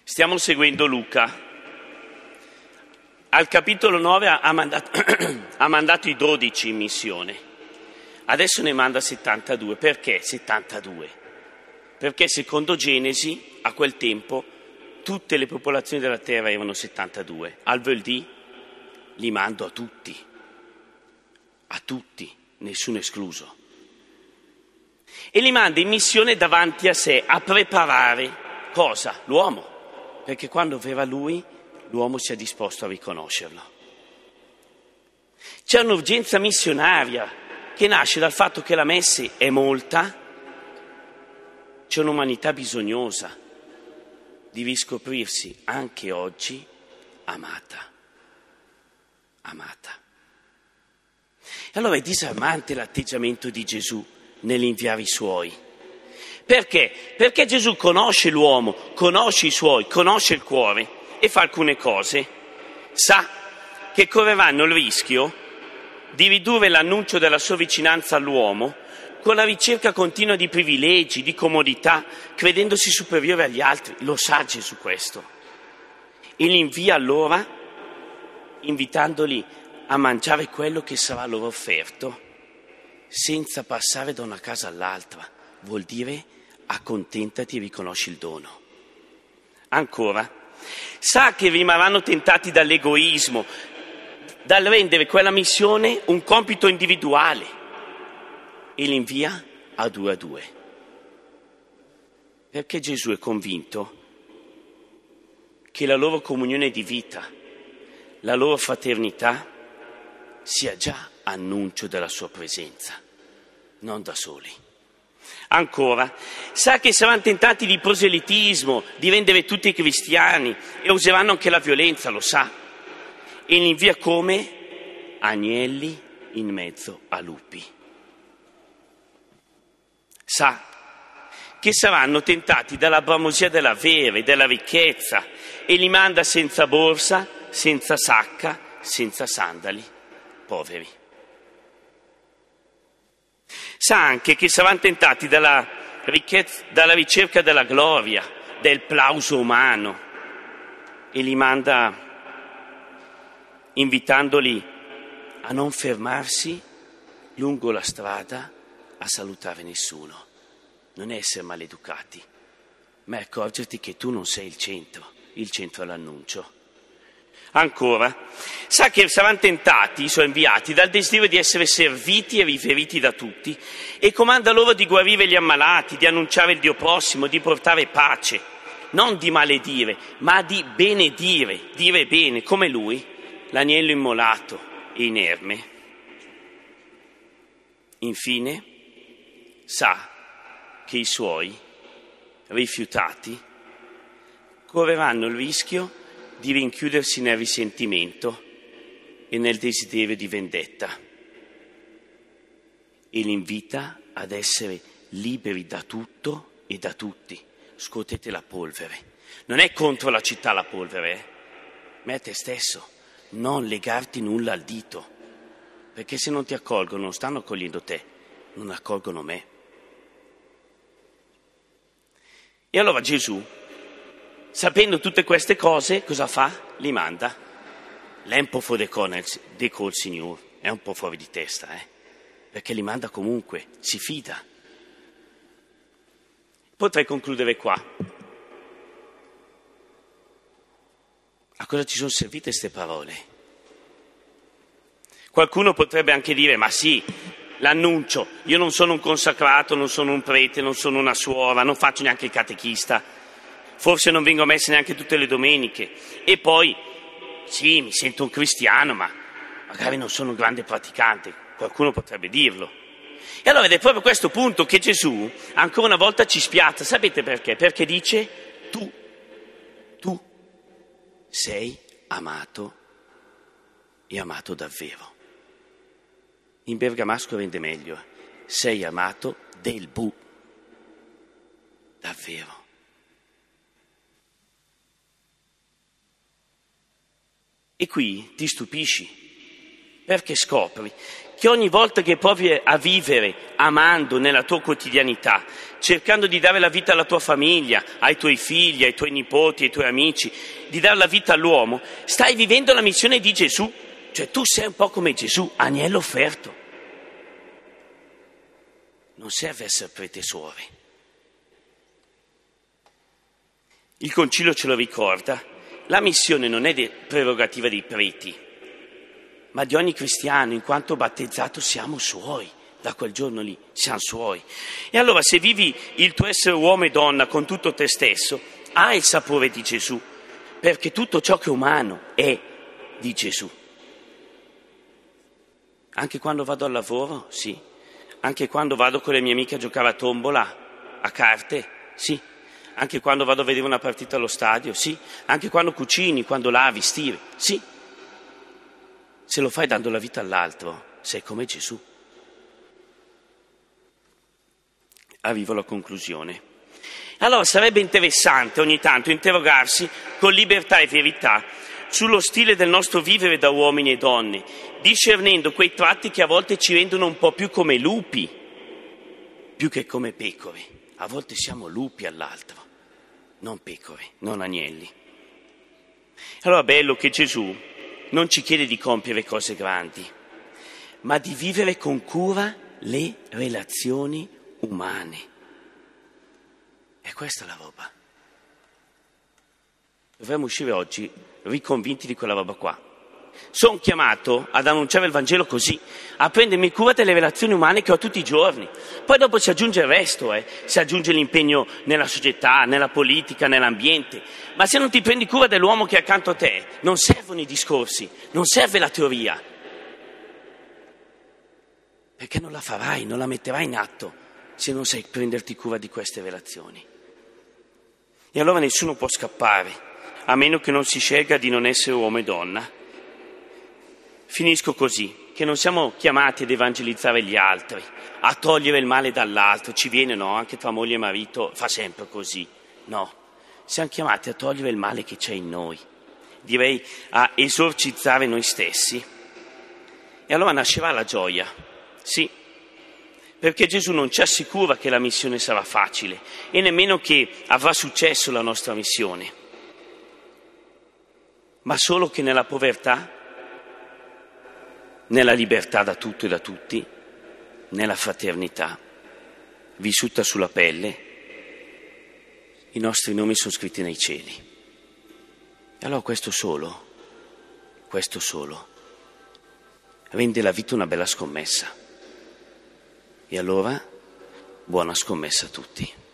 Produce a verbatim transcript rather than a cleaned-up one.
Stiamo seguendo Luca. Al capitolo nove ha mandato, ha mandato i dodici in missione. Adesso ne manda settantadue. Perché settantadue? Perché secondo Genesi, a quel tempo, tutte le popolazioni della terra erano settantadue. Al venerdì li mando a tutti. A tutti, nessuno escluso. E li manda in missione davanti a sé a preparare cosa? L'uomo. Perché quando verrà lui, l'uomo sia disposto a riconoscerlo. C'è un'urgenza missionaria che nasce dal fatto che la messe è molta, c'è un'umanità bisognosa di riscoprirsi anche oggi amata. Amata. E allora è disarmante l'atteggiamento di Gesù nell'inviare i suoi. Perché? Perché Gesù conosce l'uomo, conosce i suoi, conosce il cuore e fa alcune cose. Sa che correranno il rischio di ridurre l'annuncio della sua vicinanza all'uomo con la ricerca continua di privilegi, di comodità, credendosi superiore agli altri. Lo sa Gesù questo. E li invia allora invitandoli a mangiare quello che sarà loro offerto senza passare da una casa all'altra. Vuol dire accontentati e riconosci il dono. Ancora, sa che rimarranno tentati dall'egoismo, dal rendere quella missione un compito individuale e li invia a due a due. Perché Gesù è convinto che la loro comunione di vita, la loro fraternità sia già annuncio della sua presenza, non da soli. Ancora, sa che saranno tentati di proselitismo, di rendere tutti cristiani e useranno anche la violenza, lo sa. E li invia come agnelli in mezzo a lupi. Sa che saranno tentati dalla bramosia dell'avere, della ricchezza e li manda senza borsa, senza sacca, senza sandali, poveri. Sa anche che saranno tentati dalla, ricchezza, dalla ricerca della gloria, del plauso umano e li manda invitandoli a non fermarsi lungo la strada a salutare nessuno. Non è essere maleducati, ma è accorgerti che tu non sei il centro, il centro è l'annuncio. Ancora, sa che saranno tentati, i suoi inviati, dal desiderio di essere serviti e riveriti da tutti e comanda loro di guarire gli ammalati, di annunciare il Dio prossimo, di portare pace, non di maledire, ma di benedire, dire bene, come lui, l'agnello immolato e inerme. Infine, sa che i suoi, rifiutati, correranno il rischio di rinchiudersi nel risentimento e nel desiderio di vendetta e li invita ad essere liberi da tutto e da tutti. Scuotete la polvere. Non è contro la città la polvere, eh? Ma è a te stesso. Non legarti nulla al dito, perché se non ti accolgono non stanno accogliendo te, non accolgono me. E allora Gesù, sapendo tutte queste cose, cosa fa? Li manda. Lei è un po' fuori de col Signore, è un po' fuori di testa, eh? Perché li manda comunque, si fida. Potrei concludere qua. A cosa ci sono servite queste parole? Qualcuno potrebbe anche dire, ma sì, l'annuncio, io non sono un consacrato, non sono un prete, non sono una suora, non faccio neanche il catechista, forse non vengo messe neanche tutte le domeniche e poi, sì, mi sento un cristiano, ma magari non sono un grande praticante, qualcuno potrebbe dirlo. E allora ed è proprio questo punto che Gesù ancora una volta ci spiazza, sapete perché? Perché dice, tu, tu sei amato e amato davvero. In bergamasco rende meglio, sei amato del bu, davvero. E qui ti stupisci, perché scopri che ogni volta che provi a vivere amando nella tua quotidianità, cercando di dare la vita alla tua famiglia, ai tuoi figli, ai tuoi nipoti, ai tuoi amici, di dare la vita all'uomo, stai vivendo la missione di Gesù. Cioè tu sei un po' come Gesù, agnello offerto. Non serve essere pretesori. Il Concilio ce lo ricorda, la missione non è de- prerogativa dei preti, ma di ogni cristiano, in quanto battezzato siamo suoi, da quel giorno lì siamo suoi. E allora se vivi il tuo essere uomo e donna con tutto te stesso, hai il sapore di Gesù, perché tutto ciò che è umano è di Gesù. Anche quando vado al lavoro, sì. Anche quando vado con le mie amiche a giocare a tombola, a carte, sì. Anche quando vado a vedere una partita allo stadio, sì. Anche quando cucini, quando lavi, stiri, sì. Se lo fai dando la vita all'altro, sei come Gesù. Arrivo alla conclusione. Allora sarebbe interessante ogni tanto interrogarsi con libertà e verità sullo stile del nostro vivere da uomini e donne, discernendo quei tratti che a volte ci rendono un po' più come lupi, più che come pecore. A volte siamo lupi all'altro, non pecore, non agnelli. Allora è bello che Gesù non ci chiede di compiere cose grandi, ma di vivere con cura le relazioni umane. E questa è la roba. Dovremmo uscire oggi riconvinti di quella roba qua. Sono chiamato ad annunciare il Vangelo così, a prendermi cura delle relazioni umane che ho tutti i giorni. Poi dopo si aggiunge il resto, eh. si aggiunge l'impegno nella società, nella politica, nell'ambiente. Ma se non ti prendi cura dell'uomo che è accanto a te, non servono i discorsi, non serve la teoria. Perché non la farai, non la metterai in atto se non sai prenderti cura di queste relazioni. E allora nessuno può scappare, a meno che non si scelga di non essere uomo e donna. Finisco così, che non siamo chiamati ad evangelizzare gli altri, a togliere il male dall'altro, ci viene no, anche tra moglie e marito fa sempre così, no, siamo chiamati a togliere il male che c'è in noi, direi a esorcizzare noi stessi. E allora nascerà la gioia, sì, perché Gesù non ci assicura che la missione sarà facile e nemmeno che avrà successo la nostra missione, ma solo che nella povertà, nella libertà da tutto e da tutti, nella fraternità, vissuta sulla pelle, i nostri nomi sono scritti nei cieli. E allora questo solo, questo solo, rende la vita una bella scommessa. E allora, buona scommessa a tutti.